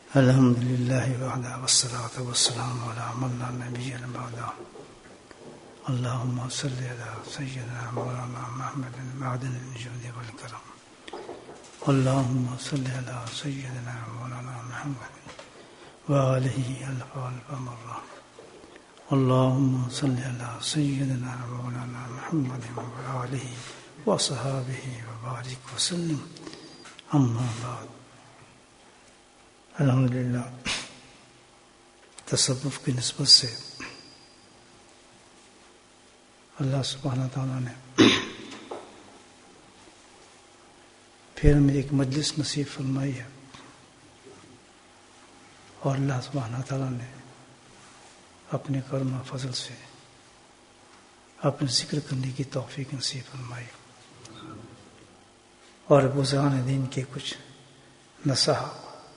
الحمد لله وحده والصلاة والسلام على من لا نبي بعده. اللهم صل على سيدنا مولانا محمد معدن الجود والكرم. اللهم صل على سيدنا مولانا محمد وآله ألف ألف مرة. اللهم صل على سيدنا مولانا محمد وآله وصحابه وبارك وسلم. أما بعد. الحمدللہ تصوف کی نسبت سے اللہ سبحانہ تعالیٰ نے پھر ہمیں ایک مجلس نصیب فرمائی ہے، اور اللہ سبحانہ تعالیٰ نے اپنے کرم و فضل سے اپنے ذکر کرنے کی توفیق نصیب فرمائی، اور بزرگان دین کے کچھ نصائح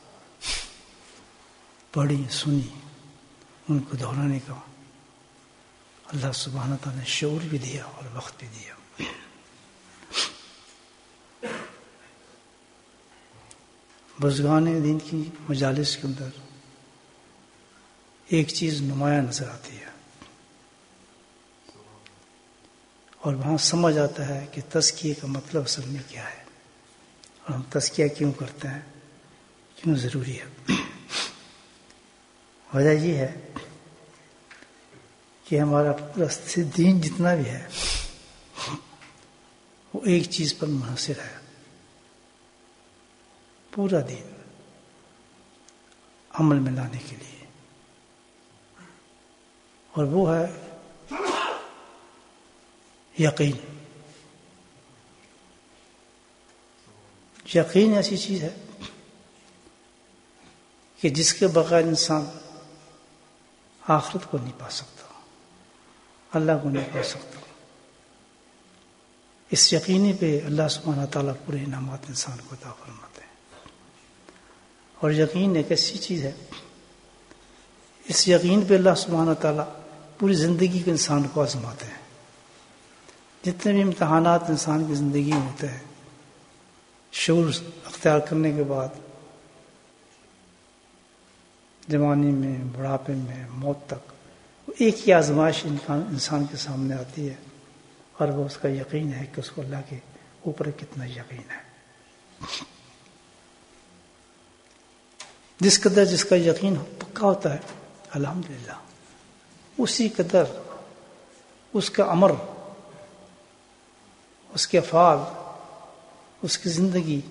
پڑھی سنی، ان کو دہرانے کا اللہ سبحانہ تعالیٰ نے شعور بھی دیا اور وقت بھی دیا۔ بزرگان دین کی مجالس کے اندر ایک چیز نمایاں نظر آتی ہے، اور وہاں سمجھ آتا ہے کہ تزکیے کا مطلب اصل میں کیا ہے، اور ہم تزکیہ کیوں کرتے ہیں، کیوں ضروری ہے۔ وجہ یہ ہے کہ ہمارا پورا دین جتنا بھی ہے وہ ایک چیز پر منحصر ہے، پورا دین عمل میں لانے کے لیے، اور وہ ہے یقین۔ یقین ایسی چیز ہے کہ جس کے بغیر انسان آخرت کو نہیں پا سکتا، اللہ کو نہیں پا سکتا۔ اس یقینی پہ اللہ سبحانہ تعالیٰ پورے انعامات انسان کو عطا فرماتے ہیں، اور یقین ایک ایسی چیز ہے، اس یقین پہ اللہ سبحانہ تعالیٰ پوری زندگی کے انسان کو آزماتے ہیں۔ جتنے بھی امتحانات انسان کی زندگی میں ہوتے ہیں، شعور اختیار کرنے کے بعد، جوانی میں، بڑھاپے میں، موت تک، وہ ایک ہی آزمائش انسان کے سامنے آتی ہے، اور وہ اس کا یقین ہے کہ اس کو اللہ کے اوپر کتنا یقین ہے۔ جس قدر جس کا یقین پکا ہوتا ہے الحمدللہ، اسی قدر اس کا امر، اس کے افعال، اس کی زندگی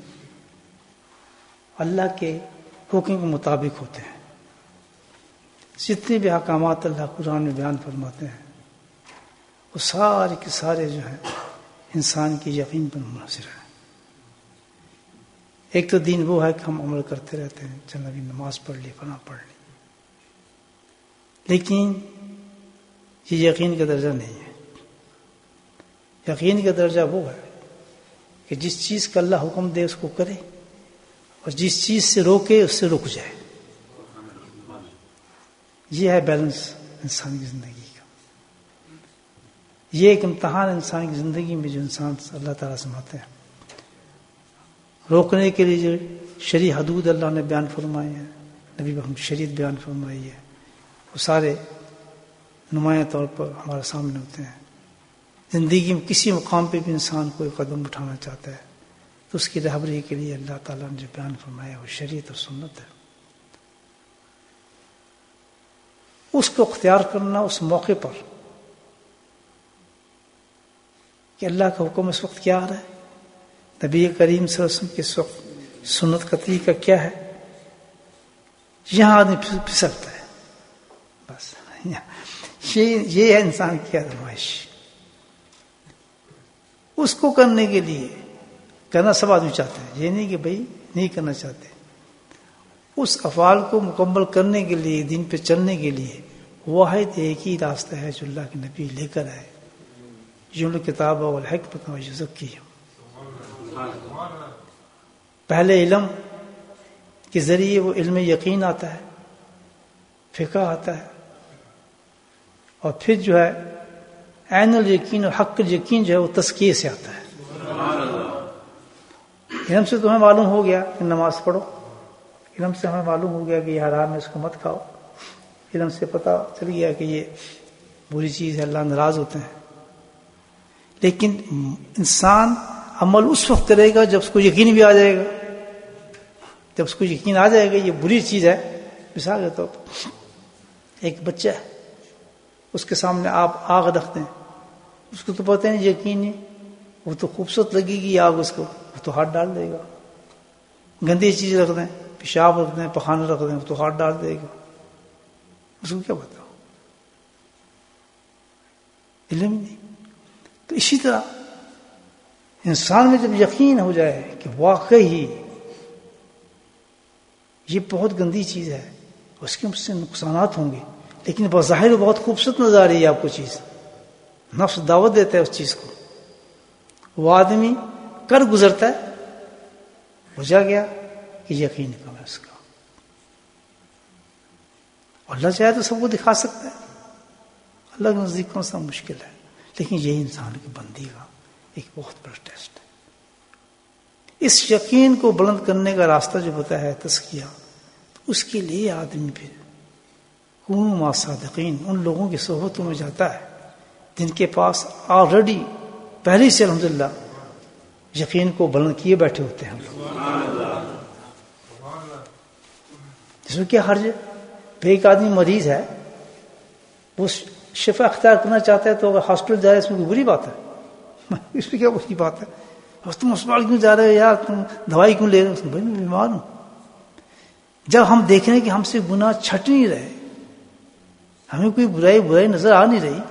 اللہ کے حکم کے مطابق ہوتے ہیں۔ جتنے بھی احکامات اللہ قرآن میں بیان فرماتے ہیں وہ سارے کے سارے جو ہیں انسان کی یقین پر منحصر ہیں۔ ایک تو دین وہ ہے کہ ہم عمل کرتے رہتے ہیں، چلو ابھی نماز پڑھ لی، فلاں پڑھ لی، لیکن یہ یقین کا درجہ نہیں ہے۔ یقین کا درجہ وہ ہے کہ جس چیز کا اللہ حکم دے اس کو کرے، اور جس چیز سے روکے اس سے رک جائے۔ یہ ہے بیلنس انسان کی زندگی کا۔ یہ ایک امتحان انسان کی زندگی میں جو انسان اللہ تعالیٰ سماتے ہیں، روکنے کے لیے جو شرعی حدود اللہ نے بیان فرمائے ہیں، نبی محمد شریعت بیان فرمائی ہے، وہ سارے نمایاں طور پر ہمارے سامنے ہوتے ہیں۔ زندگی میں کسی مقام پہ بھی انسان کوئی قدم اٹھانا چاہتا ہے تو اس کی رہبری کے لیے اللہ تعالیٰ نے جو بیان فرمایا وہ شریعت اور سنت ہے۔ اس کو اختیار کرنا اس موقع پر کہ اللہ کا حکم اس وقت کیا آ رہا ہے، نبی کریم صلی اللہ علیہ وسلم کے اس وقت سنت کا طریقہ کیا ہے، یہاں آدمی پھسلتا ہے۔ بس یہ ہے انسان کی آزمائش۔ اس کو کرنے کے لیے کرنا سب آدمی چاہتے ہیں، یہ نہیں کہ بھائی نہیں کرنا چاہتے۔ اس افعال کو مکمل کرنے کے لیے، دین پہ چلنے کے لیے واحد ایک ہی راستہ ہے جو اللہ کے نبی لے کر آئے، جو کتاب والحکمت ویزکیہم۔ پہلے علم کے ذریعے وہ علم یقین آتا ہے، فقہ آتا ہے، اور پھر جو ہے عین الیقین اور حق الیقین جو ہے وہ تزکیے سے آتا ہے۔ علم سے تمہیں معلوم ہو گیا کہ نماز پڑھو، علم سے ہمیں معلوم ہو گیا کہ یہ حرام ہے، اس کو مت کھاؤ، علم سے پتہ چل گیا کہ یہ بری چیز ہے، اللہ ناراض ہوتے ہیں. لیکن انسان عمل اس وقت کرے گا جب اس کو یقین بھی آ جائے گا. جب اس کو یقین آ جائے گا یہ بری چیز ہے. مثال کے طور پر ایک بچہ ہے، اس کے سامنے آپ آگ رکھ دیں، اس کو تو پتہ نہیں، یقین نہیں، وہ تو خوبصورت لگے گی آگ، اس کو وہ تو ہاتھ ڈال دے گا. گندی چیز رکھ دیں، پیشاب رکھ دیں، پخانا رکھ دیں، وہ تو ہاتھ ڈال دے گا. اس کو کیا بتاؤ، علم ہی نہیں. تو اسی طرح انسان میں جب یقین ہو جائے کہ واقعی یہ بہت گندی چیز ہے، اس کے مجھ سے نقصانات ہوں گے، لیکن بظاہر بہت خوبصورت نظر آ رہی ہے آپ کو چیز، نفس دعوت دیتا ہے اس چیز کو، وہ آدمی کر گزرتا ہے، بجھا گیا کہ یقین کم ہے اس کا. اللہ چاہے تو سب کو دکھا سکتا ہے، اللہ کے نزدیک کون سا مشکل ہے، لیکن یہ انسان کی بندی کا ایک بہت بڑا ٹیسٹ ہے. اس یقین کو بلند کرنے کا راستہ جو بتایا ہے تزکیہ، اس کے لیے آدمی پھر کونوا مع صادقین، ان لوگوں کی صحبتوں میں جاتا ہے جن کے پاس آلریڈی پہلے سے الحمدللہ یقین کو بلند کیے بیٹھے ہوتے ہیں. جس میں کیا حرج ہے؟ ایک آدمی مریض ہے، وہ شفا اختیار کرنا چاہتا ہے تو اگر ہاسپٹل جائے اس میں کوئی بری بات ہے؟ اس میں کیا بری بات ہے؟ تم اسپتال کیوں جا رہے ہو یار، تم دوائی کیوں لے رہے ہو؟ بھائی میں بیمار ہوں. جب ہم دیکھ رہے ہیں کہ ہم سے گناہ چھٹ نہیں رہے، ہمیں کوئی برائی نظر آ نہیں رہی،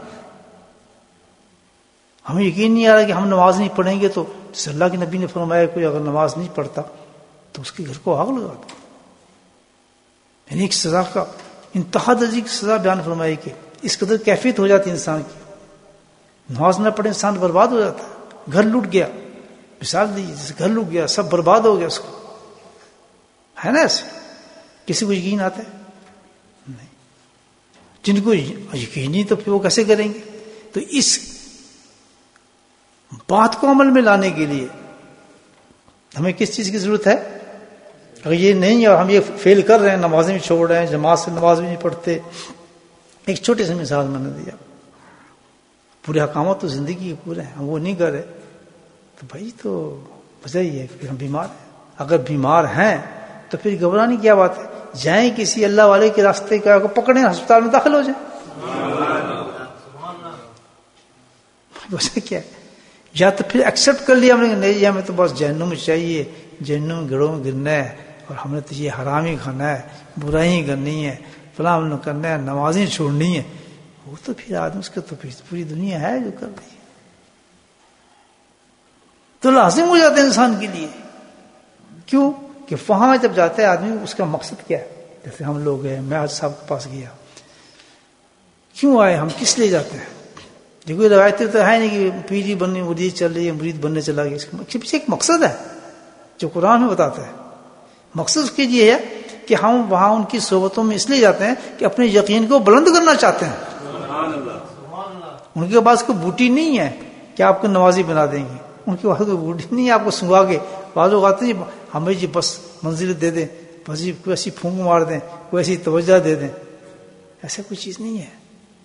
ہمیں یقین نہیں آ رہا کہ ہم نماز نہیں پڑھیں گے تو جس اللہ کے نبی نے فرمایا کوئی اگر نماز نہیں پڑھتا تو اس کے گھر کو آگ لگا دو. یعنی ایک سزا کا انتہا درجے کی سزا بیان فرمائی کہ اس قدر کیفیت ہو جاتی انسان کی، نماز نہ پڑھے انسان برباد ہو جاتا ہے. گھر لوٹ گیا، مثال دیجیے جیسے گھر لوٹ گیا، سب برباد ہو گیا، اس کو ہے نا ایسے. کسی کو یقین آتا ہے؟ نہیں. جن کو یقین نہیں تو پھر وہ کیسے کریں گے؟ تو اس بات کو عمل میں لانے کے لیے ہمیں کس چیز کی ضرورت ہے؟ اگر یہ نہیں اور ہم یہ فیل کر رہے ہیں، نمازیں بھی چھوڑ رہے ہیں، جماعت سے نماز بھی نہیں پڑھتے. ایک چھوٹی سی مثال میں نے دیا، پورے احکامات تو زندگی کے پورے ہیں، ہم وہ نہیں کر رہے تو بھائی تو وجہ یہ ہے کہ ہم بیمار ہیں. اگر بیمار ہیں تو پھر گھبرانے کی کیا بات ہے؟ جائیں کسی اللہ والے کے راستے کا کو پکڑیں، ہسپتال میں داخل ہو جائیں. وجہ کیا ہے؟ یا تو پھر ایکسپٹ کر لیا ہم نے، نہیں ہمیں تو بس جہنم چاہیے، جہنم گڑھوں میں گرنا ہے، اور ہم نے تو یہ حرام ہی کھانا ہے، برائی کرنی ہے، فلاں کرنا ہے، نمازیں چھوڑنی ہے. وہ تو پھر آدمی اس کا تو پھر پوری دنیا ہے جو کر رہی ہے. تو لازم ہو جاتا ہے انسان کے لیے. کیوں کہ وہاں جب جاتا ہے آدمی، اس کا مقصد کیا ہے؟ جیسے ہم لوگ گئے، میں آج صاحب کے پاس گیا، کیوں آئے ہم، کس لیے جاتے ہیں؟ یہ کوئی روایتیں تو ہے نہیں کہ پیری بننے مرید چل رہی ہے، مرید بننے چلا گیا. اس کے پیچھے ایک مقصد ہے جو قرآن میں بتاتا ہے. مقصد اس کے لیے ہے کہ ہم وہاں ان کی صحبتوں میں اس لیے جاتے ہیں کہ اپنے یقین کو بلند کرنا چاہتے ہیں. ان کے پاس کوئی بوٹی نہیں ہے کہ آپ کو نمازی بنا دیں گے، ان کے پاس کوئی بوٹی نہیں ہے آپ کو سنگا کے. بعض لوگ آتے ہیں ہمیں جی بس منزل دے دیں، بس جی کوئی ایسی پھونک مار دیں، کوئی ایسی توجہ دے دیں. ایسا کوئی چیز نہیں ہے.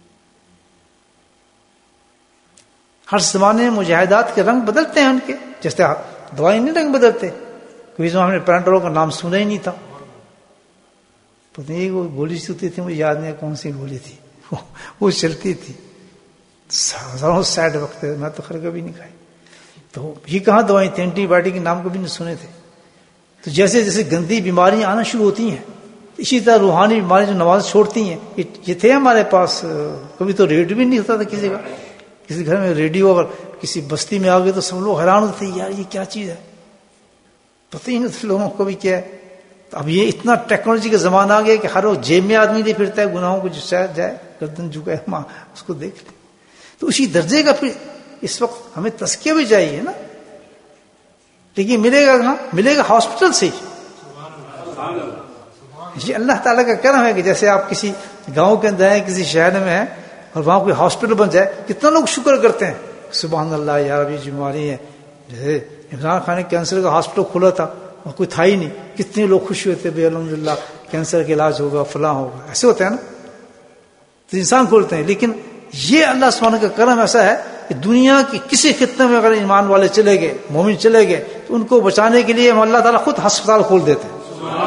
ہر زمانے میں مجاہدات کے رنگ بدلتے ہیں ان کے، جیسے دوائی نہیں رنگ بدلتے. کوئی زمان ہم نے پیرنٹروں کا نام سنا ہی نہیں تھا، پتہ نہیں وہ گولی چلتی تھی، مجھے یاد نہیں کون سی گولی تھی وہ چلتی تھی. ہزاروں سائڈ وقت، میں تو خیر کبھی نہیں کھائی. تو یہ کہاں دوائی تھی، اینٹی بایوٹک کے نام کبھی نہیں سنے تھے. تو جیسے جیسے گندی بیماریاں آنا شروع ہوتی ہیں، اسی طرح روحانی بیماریاں جو نماز چھوڑتی ہیں. یہ تھے ہمارے پاس، کبھی تو ریڈیو بھی نہیں ہوتا تھا کسی کا. کسی گھر میں ریڈیو اگر کسی بستی میں آ گئے تو سب لوگ حیران ہوتے تھے، یار یہ کیا چیز ہے، پتہ ہی نہیں لوگوں کو بھی کیا ہے. تو اب یہ اتنا ٹیکنالوجی کا زمانہ آ گیا کہ ہر وقت جیب میں آدمی لے پھرتا ہے، گناہوں کو جو شاید جائے گردن جھکائے ماں اس کو دیکھ لے. تو اسی درجے کا پھر اس وقت ہمیں تزکیہ بھی چاہیے نا. لیکن ملے گا کہاں؟ ملے گا ہاسپٹل سے. یہ اللہ تعالیٰ کا کرم ہے کہ جیسے آپ کسی گاؤں کے اندر ہیں، کسی شہر میں ہیں اور وہاں کوئی ہاسپٹل بن جائے، کتنا لوگ شکر کرتے ہیں، سبحان اللہ یار یہ بیماری ہے. جیسے عمران خان نے کینسر کا ہاسپٹل کھولا تھا، اور کوئی تھا ہی نہیں. کتنے لوگ خوش ہوتے بھائی الحمدللہ کینسر کا علاج ہوگا فلاں ہوگا, ایسے ہوتا ہے نا, تو انسان کھولتے ہیں. لیکن یہ اللہ سبحانہ کا کرم ایسا ہے کہ دنیا کی کسی خطے میں اگر ایمان والے چلے گئے, مومن چلے گئے, تو ان کو بچانے کے لیے اللہ تعالیٰ خود ہسپتال کھول دیتے ہیں,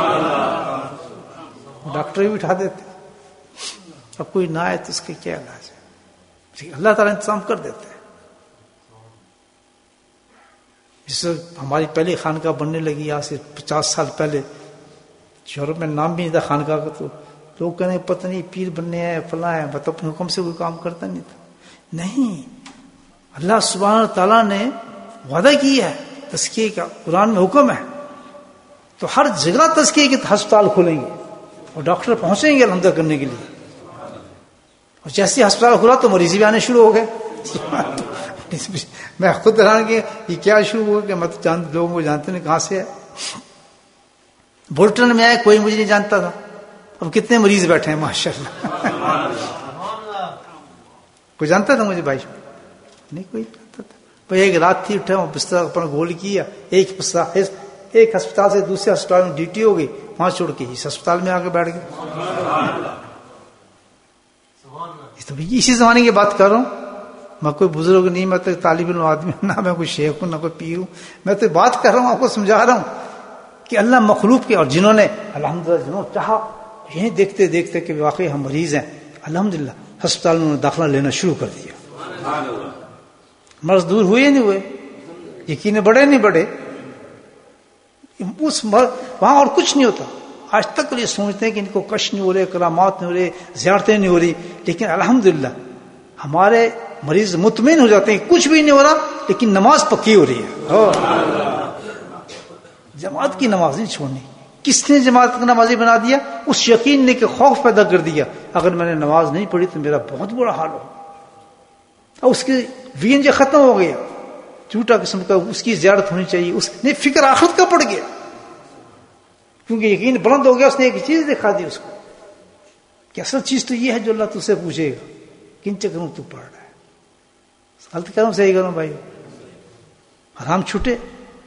ڈاکٹر بھی اٹھا دیتے. اب کوئی نہ آئے تو اس کے کیا علاج ہے, اللہ تعالیٰ انتظام کر دیتے ہیں. جس سے ہماری پہلی خانقاہ بننے لگی آج سے 50 سال پہلے, یورپ میں نام بھی نہیں تھا خانقاہ کا, تو لوگ کہنے پتہ نہیں پیر بننے ہیں فلاں ہے, مطلب اپنے حکم سے کوئی کام کرتا نہیں تھا. نہیں, اللہ سبحانہ تعالیٰ نے وعدہ کیا ہے تزکیے کا, قرآن میں حکم ہے, تو ہر جگہ تزکیے کے ہسپتال کھولیں گے اور ڈاکٹر پہنچیں گے الحمدہ کرنے کے لیے. اور جیسے ہسپتال کھلا تو مریض بھی آنے شروع ہو گئے. میں خود حیران کہ یہ کیا شروع ہوا کہ میں تو لوگوں کو جانتے نہیں کہاں سے ہے. بولٹن میں آئے کوئی مجھے نہیں جانتا تھا, اب کتنے مریض بیٹھے ہیں ماشاءاللہ. کوئی جانتا تھا مجھے بھائی؟ نہیں کوئی جانتا تھا. بھائی ایک رات تھی, اٹھا بستر اپنا گول کیا, ایک ہسپتال سے دوسرے ہسپتال میں ڈیوٹی ہو گئی, وہاں چھوڑ کے اس ہسپتال میں آ کے بیٹھ گئے. تو اسی زمانے کی بات کر رہا ہوں, میں کوئی بزرگ نہیں, میں تو طالب علم آدمی, نہ میں کوئی شیخ ہوں نہ کوئی پیر ہوں. میں تو بات کر رہا ہوں, آپ کو سمجھا رہا ہوں کہ اللہ مخلوق کے, اور جنہوں نے الحمدللہ جنہوں چاہا یہیں دیکھتے دیکھتے کہ واقعی ہم مریض ہیں, الحمدللہ ہسپتال میں داخلہ لینا شروع کر دیا. مرض دور ہوئے نہیں ہوئے, یقین بڑھے نہیں بڑھے, وہاں اور کچھ نہیں ہوتا. آج تک یہ سوچتے ہیں کہ ان کو کشف نہیں ہو رہے, کرامات نہیں ہو رہے, زیارتیں نہیں ہو رہی, لیکن الحمدللہ ہمارے مریض مطمئن ہو جاتے ہیں کچھ بھی نہیں ہو رہا, لیکن نماز پکی ہو رہی ہے. جماعت کی نماز نہیں چھوڑنی. کس نے جماعت کا نمازی بنا دیا؟ اس یقین نے کہ خوف پیدا کر دیا, اگر میں نے نماز نہیں پڑھی تو میرا بہت برا حال ہو. اور اس کی وین جو ختم ہو گیا, جھوٹا قسم کا, اس کی زیارت ہونی چاہیے. اس نے فکر آخرت کا پڑ گیا, کیونکہ یقین بلند ہو گیا. اس نے ایک چیز دکھا دی اس کو کہ اصل چیز تو یہ ہے جو اللہ تجھ سے پوچھے گا, کن چکروں تو پڑھ رہا ہے. غلط کروں صحیح کروں بھائی, حرام چھوٹے,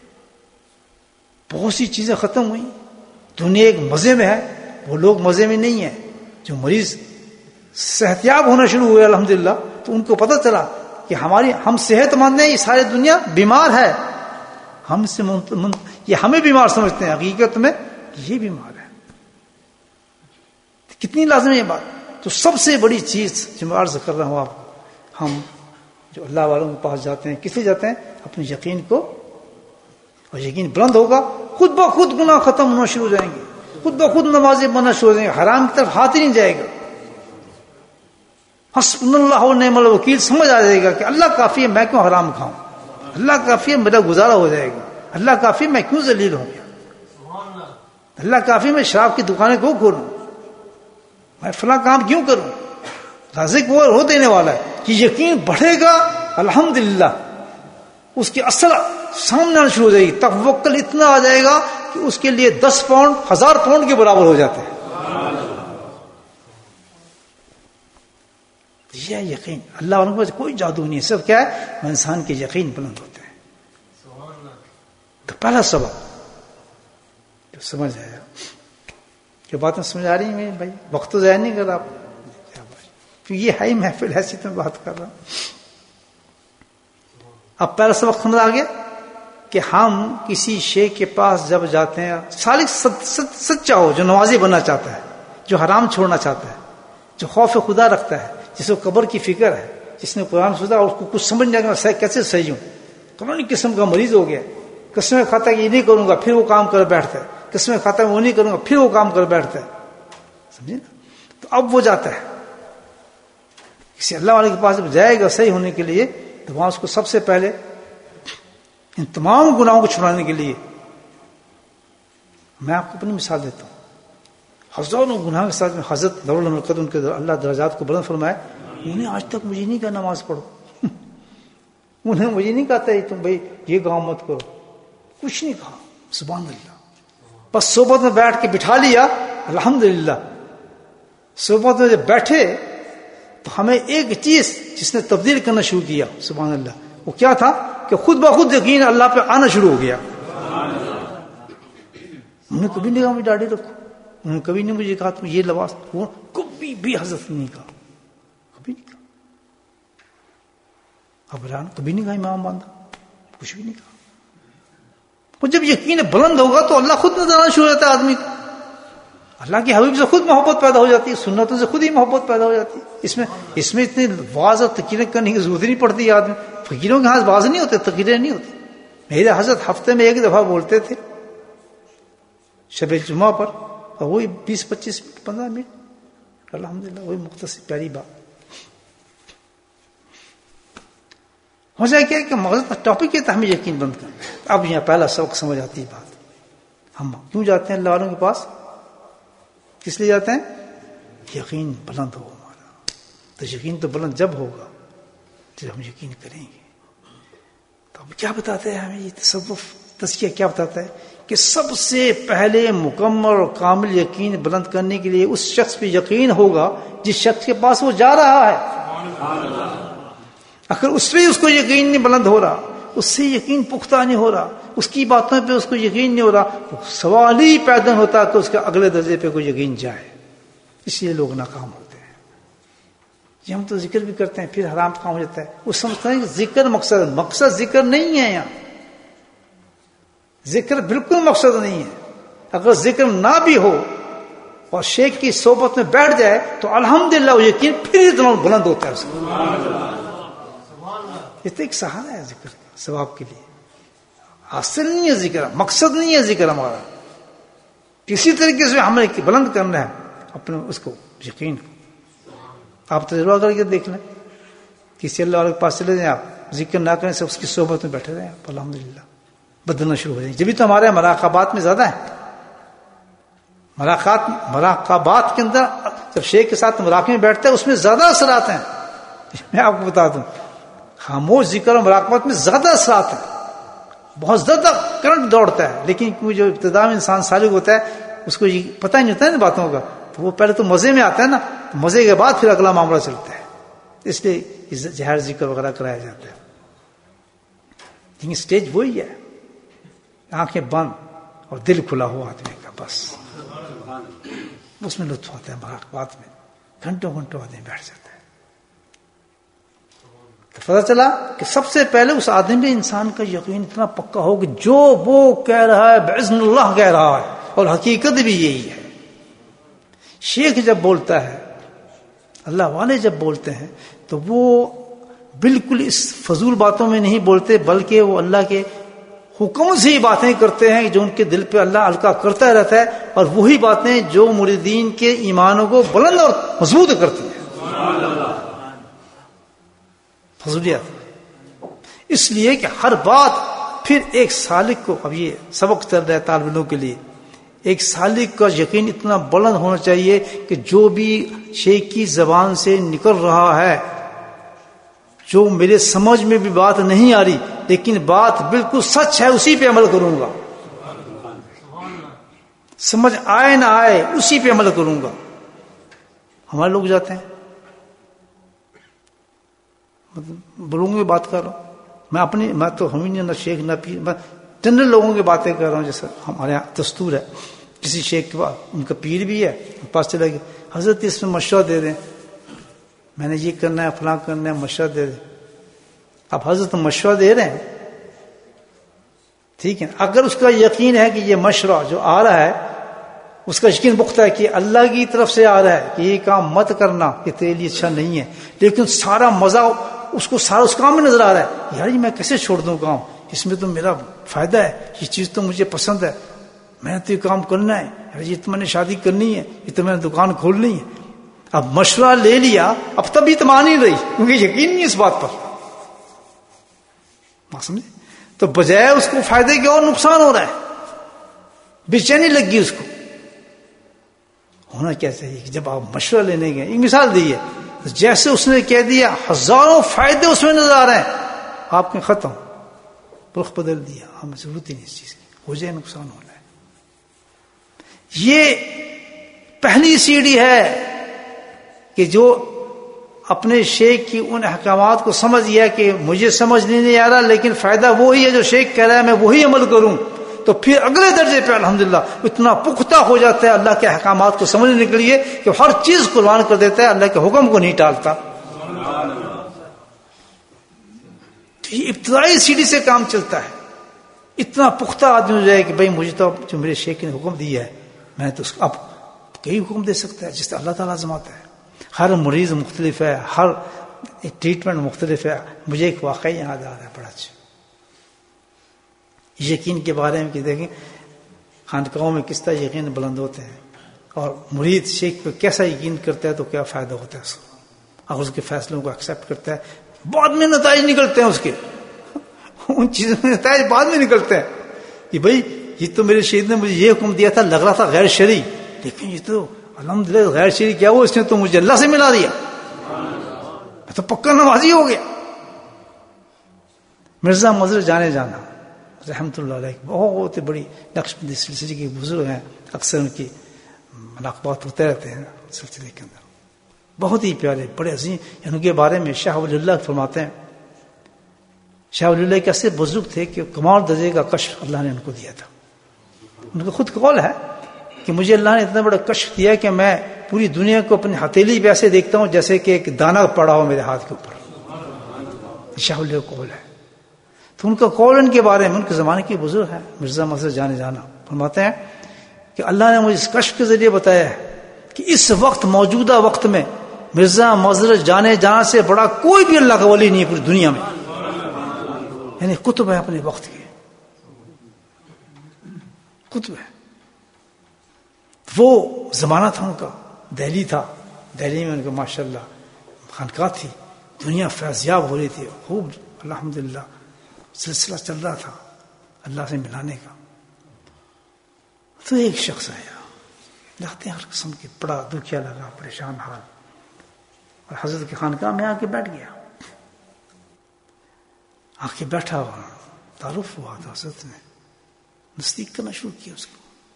بہت سی چیزیں ختم ہوئی. دنیا ایک مزے میں ہے, وہ لوگ مزے میں نہیں ہیں. جو مریض صحتیاب ہونا شروع ہوئے الحمدللہ, تو ان کو پتہ چلا کہ ہم صحت مند ہیں, یہ ساری دنیا بیمار ہے. ہم سے یہ ہمیں بیمار سمجھتے ہیں, حقیقت میں یہ بیمار ہے. کتنی لازمی ہے بات. تو سب سے بڑی چیز جو میں عرض کر رہا ہوں آپ کو, ہم جو اللہ والوں کے پاس جاتے ہیں, کس لیے جاتے ہیں؟ اپنے یقین کو, اور یقین بلند ہوگا, خود بخود گناہ ختم ہونا شروع ہو جائیں گے, خود بخود نمازیں بننا شروع ہو جائیں گے, حرام کی طرف ہاتھ ہی نہیں جائے گا. حسبنا اللہ و نعم الوکیل سمجھ آ جائے گا کہ اللہ کافی ہے, میں کیوں حرام کھاؤں, اللہ کافی ہے, میرا گزارا ہو جائے گا, اللہ کافی ہے, میں کیوں ذلیل ہوں گیا, اللہ کافی ہے, میں شراب کی دکانیں کیوں کھولوں, میں فلاں کام کیوں کروں. رازق وہ ہو دینے والا ہے. کہ یقین بڑھے گا الحمدللہ, اس کی اصل سامنے آنا شروع ہو جائے گی. توکل اتنا آ جائے گا کہ اس کے لیے 10 پاؤنڈ 1000 پاؤنڈ کے برابر ہو جاتے ہیں. یہ یقین اللہ والوں کے پاس کوئی جادو نہیں ہے, سب کیا ہے, انسان کے یقین بلند ہوتے ہیں. تو پہلا سبب جو سمجھ آیا, جو باتیں سمجھ آ رہی ہیں بھائی, وقت تو ضائع نہیں کر رہا آپ, کیونکہ یہ ہے محفل ایسی تو بات کر رہا ہوں. اب پہلا سبق سمجھ آ گیا کہ ہم کسی شیخ کے پاس جب جاتے ہیں, سالک سچا ہو, جو نمازی بننا چاہتا ہے, جو حرام چھوڑنا چاہتا ہے, جو خوف خدا رکھتا ہے, جس کو قبر کی فکر ہے, جس نے قرآن سوچا اس کو کچھ سمجھ نہیں آئے کیسے صحیح ہوں, قرآن قسم کا مریض ہو گیا, قسمیں کھاتا ہے کہ یہ نہیں کروں گا, پھر وہ کام کر بیٹھتا ہے, قسمیں کھاتا ہے وہ نہیں کروں گا, پھر وہ کام کر بیٹھتا ہے. سمجھے نا. تو اب وہ جاتا ہے کسی اللہ والے کے پاس, جب جائے گا صحیح ہونے کے لیے, تو وہاں اس کو سب سے پہلے ان تمام گناہوں کو چھڑانے کے لیے, میں آپ کو اپنی مثال دیتا ہوں, ہزاروں گناہ کے ساتھ میں حضرت دور الملکت ان کے اللہ درجات کو بلند فرمائے, انہوں نے آج تک مجھے نہیں کہا نماز پڑھو, انہیں مجھے نہیں کہتا ہے تم بھائی یہ گاؤں مت کرو, کچھ نہیں کہا. سبحان اللہ. بس صحبت میں بیٹھ کے بٹھا لیا, الحمدللہ. صحبت میں جب بیٹھے تو ہمیں ایک چیز جس نے تبدیل کرنا شروع کیا, سبحان اللہ, وہ کیا تھا کہ خود بخود یقین اللہ پہ آنا شروع ہو گیا. انہوں نے کبھی نہیں کہا مجھے داڑھی رکھو، انہوں نے کبھی نہیں مجھے کہا تم یہ لباس، وہ کبھی بھی حضرت نے نہیں کہا، کبھی نہیں کہا. ابران کبھی نہیں کہا امام باندھا، کچھ بھی نہیں کہا. اور جب یقین بلند ہوگا تو اللہ خود نظر آنا شروع ہو جاتا ہے آدمی کو. اللہ کی حبیب سے خود محبت پیدا ہو جاتی ہے، سنتوں سے خود ہی محبت پیدا ہو جاتی ہے. اس میں اتنے واز اور تقریریں کرنے کی ضرورت نہیں پڑتی. آدمی فقیروں کے ہاں واز نہیں ہوتے، تقریریں نہیں ہوتی. میرے حضرت ہفتے میں ایک دفعہ بولتے تھے شب جمعہ پر، اور وہی 20-25 منٹ 15 منٹ، الحمدللہ وہی مختصر پیاری بات. ہو جائے کیا کہ مغز ٹاپک ہے تو ہمیں یقین بند کرنا. اب یہاں پہلا سبق سمجھ آتی ہے بات. ہم کیوں جاتے ہیں اللہ والوں کے پاس؟ کس لیے جاتے ہیں؟ یقین بلند ہو ہمارا. تو یقین تو بلند جب ہوگا جب ہم یقین کریں گے. تو اب کیا بتاتے ہیں ہمیں یہ تصوف تزکیہ؟ کیا بتاتا ہے کہ سب سے پہلے مکمل اور کامل یقین بلند کرنے کے لیے اس شخص پہ یقین ہوگا جس شخص کے پاس وہ جا رہا ہے. اگر اس پہ اس کو یقین نہیں بلند ہو رہا، اس سے یقین پختہ نہیں ہو رہا، اس کی باتوں پہ اس کو یقین نہیں ہو رہا، تو سوال ہی پیدا ہوتا کہ اس کے اگلے درجے پہ کوئی یقین جائے. اس لیے لوگ ناکام ہوتے ہیں. یہ ہم تو ذکر بھی کرتے ہیں پھر حرام کام ہو جاتا ہے. وہ سمجھتے ہیں کہ ذکر مقصد ذکر نہیں ہے. یہاں ذکر بالکل مقصد نہیں ہے. اگر ذکر نہ بھی ہو اور شیخ کی صحبت میں بیٹھ جائے تو الحمدللہ وہ یقین پھر اتنا بلند ہوتا ہے اس کا. یہ تو ایک سہارا ہے ذکر کا ثواب کے لیے. حاصل نہیں ہے ذکر، مقصد نہیں ہے ذکر ہمارا. کسی طریقے سے ہمیں بلند کرنا ہے اپنے اس کو یقین کو. آپ تجربہ کر کے دیکھ لیں. کسی اللہ والے کے پاس چلے جائیں، آپ ذکر نہ کریں، سے اس کی صحبت میں بیٹھے رہیں آپ، الحمدللہ بدلنا شروع ہو جائیں. جبھی تو ہمارے مراقبات میں زیادہ ہے. مراقبات کے اندر جب شیخ کے ساتھ مراقبے میں بیٹھتے ہیں اس میں زیادہ اثرات ہیں. میں آپ کو بتا دوں، خاموش ذکر اور مراقبت میں زیادہ اثرات ہیں. بہت زیادہ کرنٹ دوڑتا ہے. لیکن جو ابتدا میں انسان سالک ہوتا ہے اس کو یہ پتہ ہی نہیں ہوتا ہے نا باتوں کا، تو وہ پہلے تو مزے میں آتا ہے نا، مزے کے بعد پھر اگلا معاملہ چلتا ہے. اس لیے جہر ذکر وغیرہ کرایا جاتا ہے. لیکن اسٹیج وہی ہے، آنکھیں بند اور دل کھلا ہوا آدمی کا، بس اس میں لطف آتا ہے. مراقبات میں گھنٹوں گھنٹوں آدمی بیٹھ جاتا ہے. تو پتہ چلا کہ سب سے پہلے اس آدمی میں انسان کا یقین اتنا پکا ہو کہ جو وہ کہہ رہا ہے باذن اللہ کہہ رہا ہے، اور حقیقت بھی یہی ہے. شیخ جب بولتا ہے، اللہ والے جب بولتے ہیں، تو وہ بالکل اس فضول باتوں میں نہیں بولتے، بلکہ وہ اللہ کے حکم سے ہی باتیں کرتے ہیں جو ان کے دل پہ اللہ القا کرتا رہتا ہے. اور وہی باتیں جو مریدین کے ایمانوں کو بلند اور مضبوط کرتی ہیں. فضولیات. اس لیے کہ ہر بات پھر ایک سالک کو، اب یہ سبق چل رہا ہے طالب علموں کے لیے، ایک سالک کا یقین اتنا بلند ہونا چاہیے کہ جو بھی شیخ کی زبان سے نکل رہا ہے، جو میرے سمجھ میں بھی بات نہیں آ رہی لیکن بات بالکل سچ ہے، اسی پہ عمل کروں گا. سمجھ آئے نہ آئے اسی پہ عمل کروں گا. ہمارے لوگ جاتے ہیں، بولوں گے بات کر رہا ہوں میں تو ہم ہی نہ شیخ نہ پیر، میں جنرل لوگوں کی باتیں کر رہا ہوں. جیسا ہمارے یہاں دستور ہے، کسی شیخ کے بعد ان کا پیر بھی ہے پاس چلا گیا، حضرت اس میں مشورہ دے دیں، میں نے یہ کرنا ہے فلاں کرنا ہے، مشورہ دے دیں. اب حضرت مشورہ دے رہے ہیں، ٹھیک ہے. اگر اس کا یقین ہے کہ یہ مشورہ جو آ رہا ہے اس کا یقین پختہ ہے کہ اللہ کی طرف سے آ رہا ہے کہ یہ کام مت کرنا، یہ تیرے لیے اچھا نہیں ہے، لیکن سارا مزہ اس کو سارا اس کام میں نظر آ رہا ہے، یار یہ میں کیسے چھوڑ دوں کام، اس میں تو میرا فائدہ ہے، یہ چیز تو مجھے پسند ہے، میں نے تو یہ کام کرنا ہے، یہ تو میں نے شادی کرنی ہے، یہ تو میں نے دکان کھولنی ہے. اب مشورہ لے لیا، اب تب یہ مان نہیں رہی کیونکہ یقین نہیں اس بات پر. سمجھے؟ تو بجائے اس کو فائدے کے اور نقصان ہو رہا ہے، بے چینی لگ گئی اس کو. ہونا کیا چاہیے کہ جب آپ مشورہ لینے گئے، ایک مثال دی ہے، جیسے اس نے کہہ دیا ہزاروں فائدے اس میں نظر آ رہے ہیں، آپ نے ختم رخ بدل دیا، ہمیں ضرورت ہی نہیں اس چیز کی، ہو جائے نقصان ہونا ہے. یہ پہلی سیڑھی ہے کہ جو اپنے شیخ کی ان احکامات کو سمجھ گیا کہ مجھے سمجھ نہیں آ رہا لیکن فائدہ وہی ہے جو شیخ کہہ رہا ہے، میں وہی عمل کروں، تو پھر اگلے درجے پہ الحمدللہ اتنا پختہ ہو جاتا ہے اللہ کے احکامات کو سمجھنے کے لیے کہ ہر چیز قربان کر دیتا ہے, اللہ کے حکم کو نہیں ٹالتا. تو یہ ابتدائی سیڑھی سے کام چلتا ہے. اتنا پختہ آدمی ہو جائے کہ بھائی مجھے تو جو میرے شیخ نے حکم دیا ہے میں تو اب کئی حکم دے سکتا ہے جس سے اللہ تعالیٰ آزماتا ہے. ہر مریض مختلف ہے, ہر ٹریٹمنٹ مختلف ہے. مجھے ایک واقعہ یاد آ رہا ہے بڑا اچھا یقین کے بارے میں کہ دیکھیں خانقاہوں میں کس طرح یقین بلند ہوتے ہیں اور مرید شیخ پہ کیسا یقین کرتا ہے تو کیا فائدہ ہوتا ہے اس کو, اور اس کے فیصلوں کو ایکسیپٹ کرتا ہے. بعد میں نتائج نکلتے ہیں اس کے, ان چیزوں میں نتائج بعد میں نکلتے ہیں کہ بھائی یہ تو میرے شہید نے مجھے یہ حکم دیا تھا, لگ رہا تھا غیر شرعی, لیکن یہ تو الحمدللہ غیر شرعی کیا ہوا, اس نے تو مجھے اللہ سے ملا دیا, میں تو پکا نمازی ہو گیا. مرزا مظہر جانے جانا رحمت اللہ علیہ بہت بڑی نقشبندی سلسلے کے بزرگ ہیں, اکثر ان کی ملاقات ہوتے رہتے ہیں سلسلے کے اندر. بہت ہی پیارے بڑے عظیم, ان کے بارے میں شاہ ولی اللہ فرماتے ہیں شاہ ولی اللہ کے ایسے بزرگ تھے کہ کمال درجے کا کشف اللہ نے ان کو دیا تھا. ان کا خود قول ہے کہ مجھے اللہ نے اتنا بڑا کشف دیا کہ میں پوری دنیا کو اپنی ہتھیلی پہ ایسے دیکھتا ہوں جیسے کہ ایک دانہ پڑا ہو میرے ہاتھ کے اوپر. شاہ ولی اللہ کا قول ہے. تو ان کا قول ان کے بارے میں, ان کے زمانے کے بزرگ ہیں مرزا مظہر جانے جانا, فرماتے ہیں کہ اللہ نے مجھے اس کشف کے ذریعے بتایا ہے کہ اس وقت موجودہ وقت میں مرزا مظہر جانے جانا سے بڑا کوئی بھی اللہ کا ولی نہیں ہے پوری دنیا میں. یعنی کتب ہے اپنے وقت کے, کتب ہے. وہ زمانہ تھا ان کا, دہلی تھا, دہلی میں ان کا ماشاءاللہ خانقاہ تھی, دنیا فیضیاب ہو رہی تھی, خوب الحمدللہ سلسلہ چل رہا تھا اللہ سے ملانے کا. تو ایک شخص آیا, دیکھتے ہیں ہر قسم کی, بڑا دکھیا لگا, پریشان حال, اور حضرت کی خانقاہ میں آ کے بیٹھ گیا. آ کے بیٹھا اور تعارف ہوا تو حضرت نے نزدیک کرنا شروع کیا اس کو.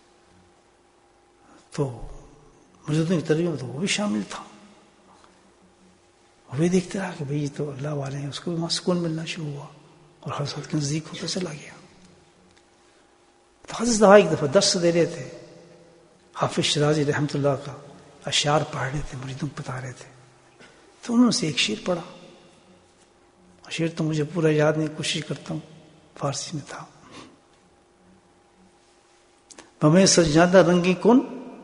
تو مجھے ترجمہ تو وہ بھی شامل تھا, وہ بھی دیکھتے رہا کہ بھئی یہ تو اللہ والے ہیں. اس کو بھی وہاں سکون ملنا شروع ہوا اور حضرت کے نزدیک ہوتا چلا گیا. تو حضرت دہا ایک دفعہ درس دے رہے تھے, حافظ شرازی رحمۃ اللہ کا اشعار پڑھ رہے تھے, مریدوں کو بتا رہے تھے. تو انہوں نے سے ایک شعر پڑھا, شعر تو مجھے پورا یاد نہیں, کوشش کرتا ہوں, فارسی میں تھا. بمیں سجادہ رنگی کن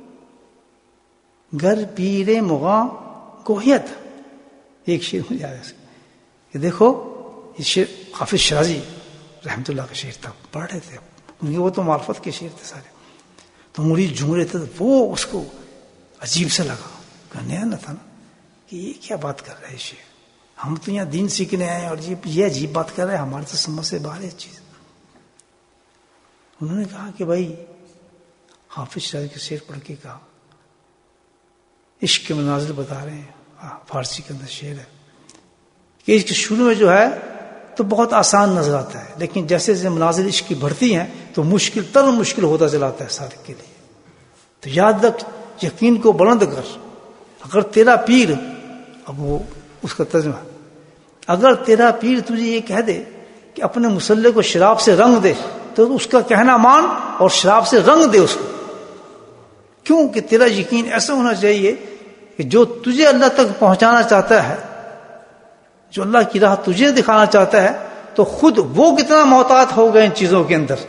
گر پیر مغاں گوہیت. ایک شعر مجھے یاد ہے کہ دیکھو یہ شعر حافظ شرازی رحمۃ اللہ کا شعر تھا, پڑھ رہے تھے کیونکہ وہ تو معرفت کے شعر تھے سارے. تو مرید جھوم رہے تھے, تو وہ اس کو عجیب سے لگا, نیا نہ تھا نا کہ یہ کیا بات کر رہے ہیں شعر, ہم تو یہاں دین سیکھنے آئے اور یہ عجیب بات کر رہے ہیں, ہمارے تو سمجھ سے باہر ہے چیز. انہوں نے کہا کہ بھائی حافظ شرازی کے شعر پڑھ کے کہا عشق کے مناظر بتا رہے ہیں, فارسی کے اندر شعر ہے کہ اس کے شروع میں جو ہے تو بہت آسان نظر آتا ہے, لیکن جیسے جیسے مناظر عشق کی بڑھتی ہیں تو مشکل تر مشکل ہوتا چلاتا ہے سارے کے لیے. تو یاد رکھ, یقین کو بلند کر. اگر تیرا پیر, اب وہ اس کا ترجمہ, اگر تیرا پیر تجھے یہ کہہ دے کہ اپنے مسلح کو شراب سے رنگ دے تو اس کا کہنا مان اور شراب سے رنگ دے اس کو. کیوں کہ تیرا یقین ایسا ہونا چاہیے کہ جو تجھے اللہ تک پہنچانا چاہتا ہے, جو اللہ کی راہ تجھے دکھانا چاہتا ہے, تو خود وہ کتنا محتاط ہو گئے ان چیزوں کے اندر.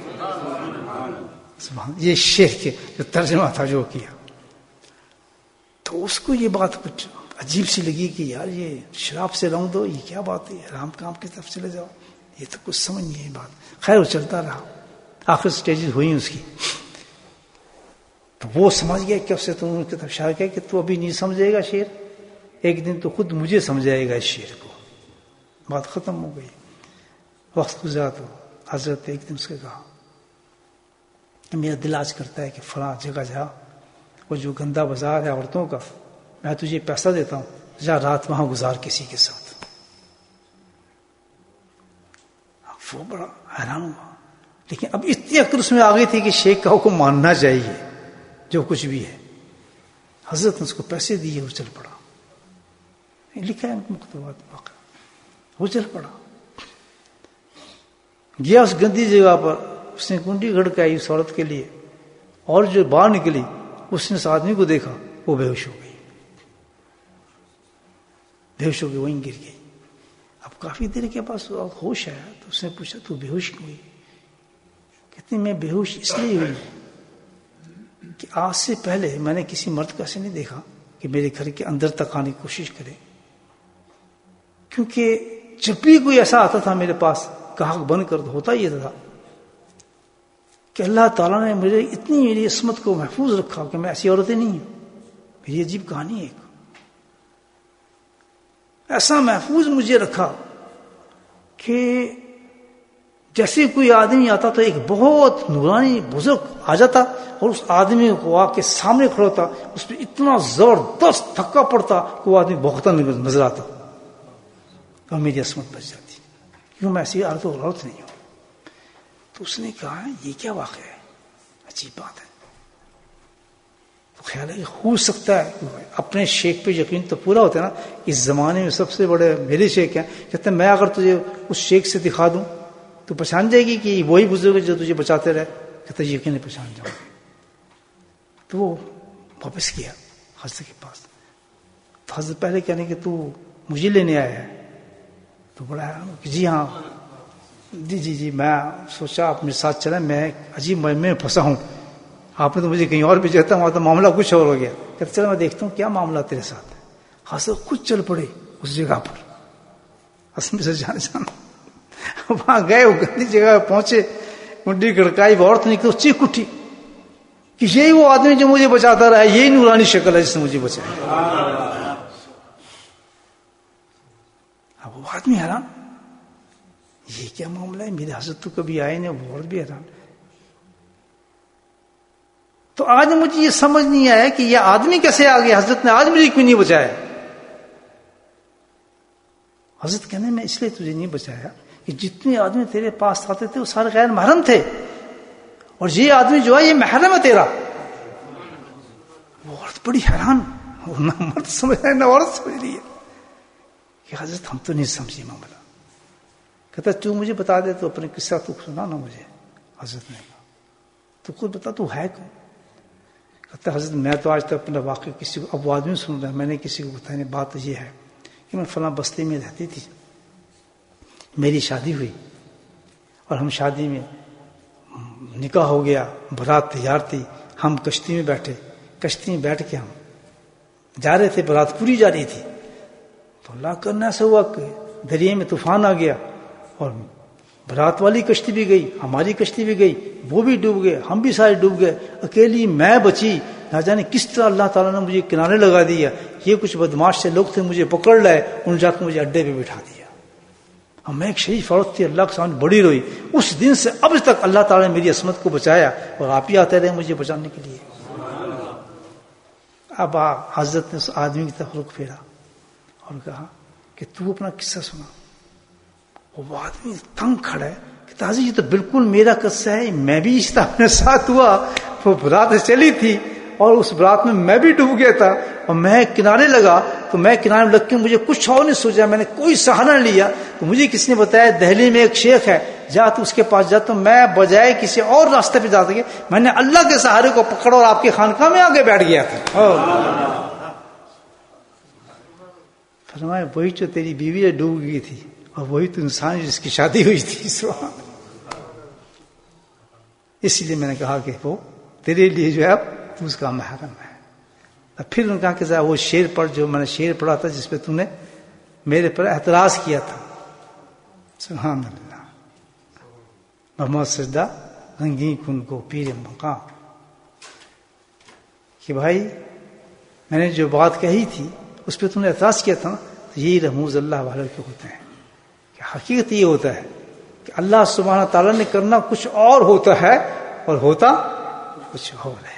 یہ شیخ کے جو ترجمہ تھا جو کیا, تو اس کو یہ بات کچھ عجیب سی لگی کہ یار یہ شراب سے رنگ دو, یہ کیا بات ہے, حرام کام کی طرف چلے جاؤ, یہ تو کچھ سمجھ نہیں ہے بات. خیر وہ چلتا رہا, آخر سٹیجز ہوئی اس کی. تو وہ سمجھ گیا کہ اس سے تم کی طرف اشارہ کیا کہ تو ابھی نہیں سمجھے گا شعر, ایک دن تو خود مجھے سمجھائے گا اس شعر کو. بات ختم ہو گئی, وقت گزرا تو حضرت ایک دن اس کے کہا کہ میرا دل آج کرتا ہے کہ فلاں جگہ جا, وہ جو گندا بازار ہے عورتوں کا, میں تجھے پیسہ دیتا ہوں, جا رات وہاں گزار کسی کے ساتھ. وہ بڑا حیران ہوا, لیکن اب اتنی عقل اس میں آ گئی تھی کہ شیخ کا حکم ماننا چاہیے جو کچھ بھی ہے. حضرت نے اس کو پیسے دیے, وہ چل پڑا. لکھا ہے ان کو مکتوبات واقعہ, وہ چل پڑا, گیا اس گندی جگہ پر اس نے کنڈی گھڑکائی اس عورت کے لیے، اور جو باہر نکلی اس نے اس آدمی کو دیکھا، وہ بے ہوش ہو گئی، بے ہوش ہو کے وہیں گر گئی۔ اب کافی دیر کے پاس ہوش آیا تو اس نے پوچھا تو بے ہوش کیوں ہوئی؟ کہتے میں بے ہوش اس لیے ہوئی کہ آج سے پہلے میں نے کسی مرد کا ایسے نہیں دیکھا کہ میرے گھر کے اندر تک آنے کی کوشش کرے، کیونکہ جب بھی کوئی ایسا آتا تھا میرے پاس گاہک بند کر دو، ہوتا یہ تھا کہ اللہ تعالیٰ نے مجھے اتنی میری عصمت کو محفوظ رکھا کہ میں ایسی عورتیں نہیں ہوں۔ میری عجیب کہانی ہے، ایک ایسا محفوظ مجھے رکھا کہ جیسے کوئی آدمی آتا تو ایک بہت نورانی بزرگ آ جاتا اور اس آدمی کو آ کے سامنے کھڑا ہوتا، اس پہ اتنا زبردست دھکا پڑتا کہ وہ آدمی بہتا نظر آتا اور میری عصمت بچ جاتی، کیوں میں ایسی عورت نہیں ہوں۔ تو اس نے کہا یہ کیا واقعہ ہے، عجیب بات ہے۔ تو خیال ہے کہ ہو سکتا ہے اپنے شیخ پہ یقین تو پورا ہوتا ہے نا۔ اس زمانے میں سب سے بڑے میرے شیخ ہیں، کہتے ہیں میں اگر تجھے اس شیخ سے دکھا دوں تو پہچان جائے گی کہ وہی بزرگ جو تجھے بچاتے رہے؟ کہتے ہیں یقین پہچان جاؤں گی۔ تو وہ واپس کیا حضرت کے پاس، تو حضرت پہلے کہنے کہ تو مجھے لینے آیا ہے؟ تو بڑا ہے جی ہاں، جی میں سوچا آپ میرے ساتھ چلیں، میں عجیب میں پھنسا ہوں، آپ نے تو مجھے کہیں اور بھی جاتا، وہاں تو معاملہ کچھ اور ہو گیا۔ کہتے چلو میں دیکھتا ہوں کیا معاملہ تیرے ساتھ ہے۔ حضرت خود چل پڑے اس جگہ پر، اصل سے جانا وہاں گئے، وہ گندی جگہ پہنچے، منڈی گڑکائی، عورت نکلی چیخ اٹھی کہ یہی وہ آدمی جو مجھے بچاتا رہا ہے، یہی نورانی شکل ہے جس نے مجھے بچایا۔ اب وہ آدمی حیران، یہ کیا معاملہ ہے، میرے حضرت تو کبھی آئے نہیں، وہ عورت بھی حیران۔ تو آج مجھے یہ سمجھ نہیں آیا کہ یہ آدمی کیسے آ گیا، حضرت نے آج مجھے کیوں نہیں بچایا؟ حضرت کہنے میں اس لیے تجھے نہیں بچایا کہ جتنے آدمی تیرے پاس آتے تھے وہ سارے غیر محرم تھے، اور یہ آدمی جو ہے یہ محرم ہے تیرا۔ وہ عورت بڑی حیران، نہ مرد سمجھ رہا ہے نہ عورت سمجھ رہی ہے کہ حضرت ہم تو نہیں سمجھے معاملہ۔ کہتا تو مجھے بتا دے، تو اپنے قصہ تو سنا نا مجھے۔ حضرت نے کہا تو خود بتا تو ہے کون؟ کہتا حضرت میں تو آج تک اپنا واقعہ کسی کو، اب وہ آدمی سن رہا ہے، میں نے کسی کو بتایا نہیں۔ بات یہ ہے کہ میں فلاں بستی میں رہتی تھی، میری شادی ہوئی اور ہم شادی میں نکاح ہو گیا، بارات تیار تھی، ہم کشتی میں بیٹھے، کشتی میں بیٹھ کے ہم جا رہے تھے، بارات پوری جا رہی تھی، تو اللہ کرنا ایسا ہوا کہ دریا میں طوفان آ گیا اور بارات والی کشتی بھی گئی، ہماری کشتی بھی گئی، وہ بھی ڈوب گئے، ہم بھی سارے ڈوب گئے، اکیلی میں بچی۔ نہ جانے کس طرح اللہ تعالیٰ نے مجھے کنارے لگا دیا، یہ کچھ بدماش سے لوگ تھے مجھے پکڑ لائے، ان جا کے مجھے اڈے پہ بٹھا دیا۔ اور میں ایک شریف عورت تھی، اللہ کے سامنے بڑی روئی۔ اس دن سے اب تک اللہ تعالیٰ نے میری عصمت کو بچایا، اور آپ ہی آتے رہے مجھے بچانے کے لیے۔ اب حضرت نے اس آدمی کی طرف رخ پھیرا اور کہا کہ تو اپنا قصہ سنا۔ وہ آدمی تنگ کھڑا ہے کہ تازی یہ تو بالکل میرا قصہ ہے، میں بھی اس طرح اپنے ساتھ ہوا، وہ برات چلی تھی اور اس برات میں بھی ڈوب گیا تھا، اور میں کنارے لگا تو میں کنارے میں لگ کے مجھے کچھ اور نہیں سوچا، میں نے کوئی سہارا نہیں لیا، تو مجھے کس نے بتایا دہلی میں ایک شیخ ہے، جا تو اس کے پاس جا۔ تو میں بجائے کسی اور راستے پہ جا سکے، میں نے اللہ کے سہارے کو پکڑا اور آپ کی خانقاہ میں آگے بیٹھ گیا تھا۔ فرمایا وہی جو تیری بیوی ڈوب گئی تھی، اور وہی تو انسان جس کی شادی ہوئی تھی۔ اس لیے میں نے کہا کہ وہ تیرے لیے جو ہے تو اس کا محرم ہے۔ پھر انہوں نے کہا کہ وہ شعر پڑھ جو میں نے شعر پڑھا تھا جس پہ تم نے میرے پر اعتراض کیا تھا۔ سبحان اللہ، محمد سجدہ رنگین کن کو پیر مقام، کہ بھائی میں نے جو بات کہی تھی اس پہ تم نے اعتراض کیا تھا، تو یہی رموز اللہ والوں کے ہوتے ہیں کہ حقیقت یہ ہوتا ہے کہ اللہ سبحانہ تعالیٰ نے کرنا کچھ اور ہوتا ہے اور ہوتا کچھ اور ہے۔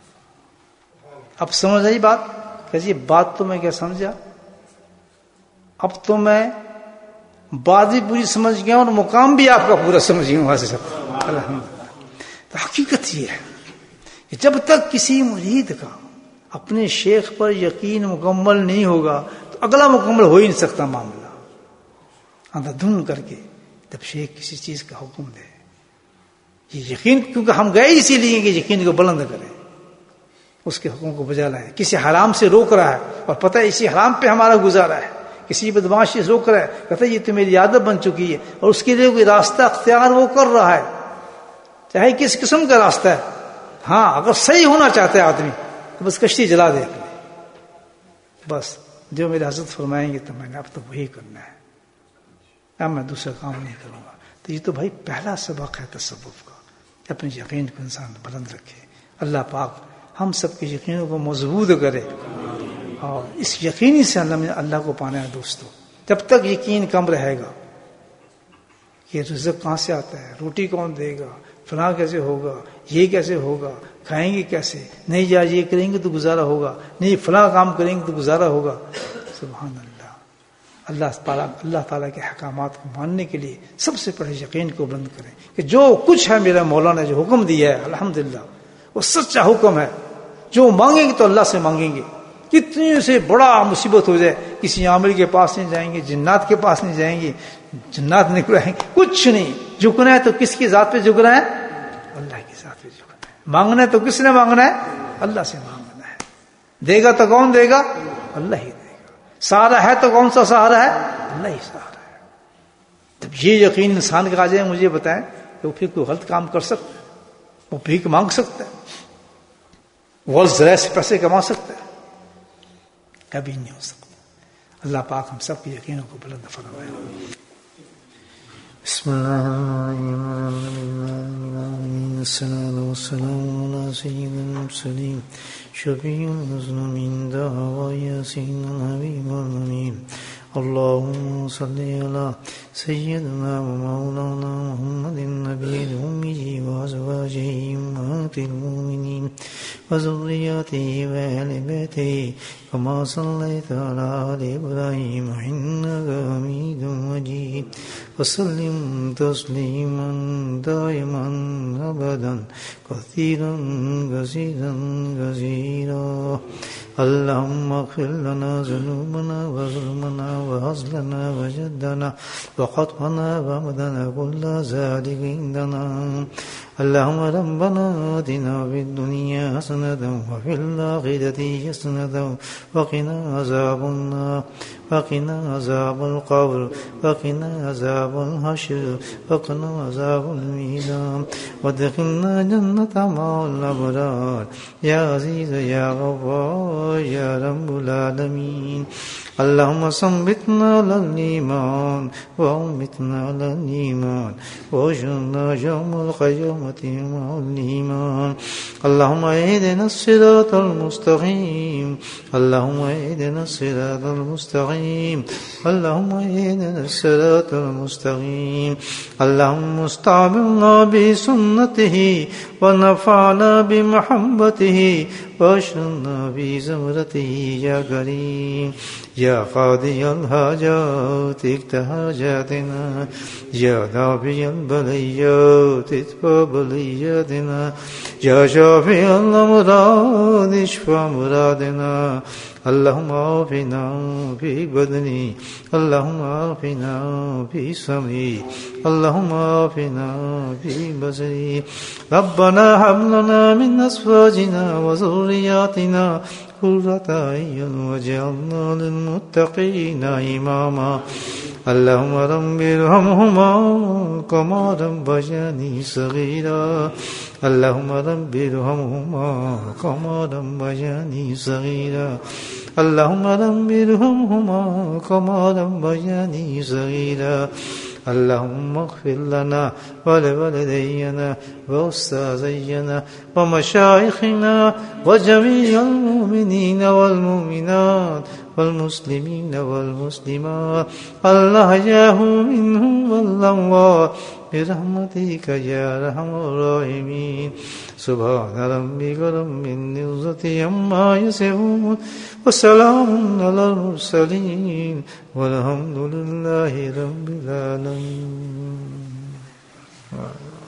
اب سمجھ آئی بات؟ کہ بات تو میں کیا سمجھا، اب تو میں بات بھی پوری سمجھ گیا اور مقام بھی آپ کا پورا سمجھ گیا وہاں سے۔ الحمدللہ۔ تو حقیقت یہ ہے کہ جب تک کسی مرید کا اپنے شیخ پر یقین مکمل نہیں ہوگا تو اگلا مکمل ہو ہی نہیں سکتا معاملہ۔ اندھا دھن کر کے جب شیخ کسی چیز کا حکم دے یہ یقین، کیونکہ ہم گئے اسی لیے کہ یقین کو بلند کریں، اس کے حکم کو بجا لائیں. کسی حرام سے روک رہا ہے اور پتہ ہے اسی حرام پہ ہمارا گزارا ہے، کسی بدماشی سے روک رہا ہے، کہتا ہے یہ تو میری عادت بن چکی ہے، اور اس کے لیے کوئی راستہ اختیار وہ کر رہا ہے، چاہے کس قسم کا راستہ ہے. ہاں اگر صحیح ہونا چاہتا ہے آدمی تو بس کشتی جلا دے اپنی، بس جو میرے حضرت فرمائیں گے تو میں نے اب تو وہی کرنا ہے، اب میں دوسرا کام نہیں کروں گا. تو یہ تو بھائی پہلا سبق ہے تصوف کا، اپنے یقین کو انسان بلند رکھے. اللہ پاک ہم سب کے یقینوں کو مضبوط کرے، اور اس یقینی سے اللہ کو پانا ہے. دوستو جب تک یقین کم رہے گا کہ رزق کہاں سے آتا ہے، روٹی کون دے گا، فلاں کیسے ہوگا، یہ کیسے ہوگا، کھائیں گے کیسے، نہیں یار یہ کریں گے تو گزارا ہوگا، نہیں فلاں کام کریں گے تو گزارا ہوگا. سبحان اللہ. اللہ تعالیٰ کے احکامات کو ماننے کے لیے سب سے پہلے یقین کو بلند کریں کہ جو کچھ ہے میرا مولا نے جو حکم دیا ہے الحمدللہ وہ سچا حکم ہے. جو مانگیں گے تو اللہ سے مانگیں گے، کتنی سے بڑا مصیبت ہو جائے کسی عامل کے پاس نہیں جائیں گے، جنات کے پاس نہیں جائیں گے، جنات نہیں کرائیں گے، کچھ نہیں. جھکنا ہے تو کس کی ذات پہ جھکنا ہے؟ اللہ کی ذات پہ جھکنا ہے. مانگنا ہے تو کس نے مانگنا ہے؟ اللہ سے مانگنا ہے. دے گا تو کون دے گا؟ اللہ ہی دے گا. سہارا ہے تو کون سا سہارا ہے؟ اللہ ہی سہارا ہے. جب یہ یقین انسان کا آ جائے، مجھے بتائیں کہ وہ پھر کوئی غلط کام کر سکتا ہے؟ وہ بھیک مانگ سکتا ہے؟ وہ ذرا سے پیسے کما سکتا ہے؟ کبھی نہیں ہو سکتا. اللہ پاک ہم سب کے یقینوں کو بلند فرمائے. بسم اللہ الصلاة والسلام على سيد المرسلين شفيع المذنبين دعوى ياسين الحبيب الأمين. اللهم صل على سيدنا ومولانا محمد النبي الأمي وأزواجه أمهات المؤمنين وذرياته وأهل بيته كما صليت على آل إبراهيم إنك حميد مجيد. وسلم تسليما دائما أبدا كثيرا كثيرا كثيرا. اللهم اغفر لنا ذنوبنا وظلمنا وهزلنا وجدنا وخطأنا وعمدنا كل ذلك عندنا. اللهم ربنا آتنا في الدنيا حسنة وفي الآخرة حسنة وقنا عذاب النار وقنا عذاب القبر وقنا عذاب الحشر وقنا عذاب الميزان وادخلنا جنة مع الأبرار يا عزيز يا غفار يا رب العالمين. اللهم ثبتنا على الإيمان وأمتنا على الإيمان واحشرنا يوم القيامة مع الإيمان. اللهم اهدنا الصراط المستقيم اللهم اهدنا الصراط المستقيم اللهم اهدنا الصراط المستقيم. اللهم استعملنا بسنته ونفعنا بمحبته واشرنا في زمرته يا كريم يا قاضي الحاجات اقض حاجاتنا يا دافع البليات ادفع بلياتنا يا شافي الأمراض اشفع مرادنا. اللهم عافنا في بدني اللهم عافنا في سمعي اللهم عافنا في بصري. ربنا هب لنا من أزواجنا وذرياتنا قرة أعين واجعلنا للمتقين إماما. اللهم رب ارحمهما كما ربياني صغيرا اللهم رب ارحمهما كما ربياني صغيرا اللهم رب ارحمهما كما ربياني صغيرا. اللهم اغفر لنا ولوالدينا وأستاذينا ومشايخنا وجميع المؤمنين والمؤمنات والمسلمين والمسلمات الأحياء منهم والأموات برحمتك يا أرحم الراحمين. سبحان ربك رب العزة عما يصفون وسلام على المرسلين والحمد لله رب العالمين.